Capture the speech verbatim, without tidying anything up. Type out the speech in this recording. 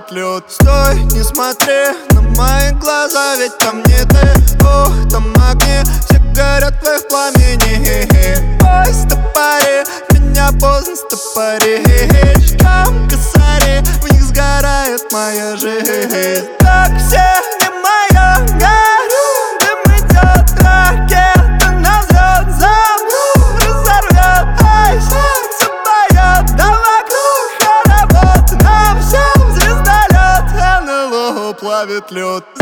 плавит лед. Стой, не смотри на мои глаза, ведь там не ты. Ух, там огни, все горят в твоих пламени. Ой, стопори, меня поздно стопоришь. Там косари, в них сгорает моя жизнь. Так все не моя, горю, дым идет, ракета на взлет. Замру, разорвет, ай, сердце поет. Да вокруг хоровод, на всем звездолет. эн эл о плавит лед.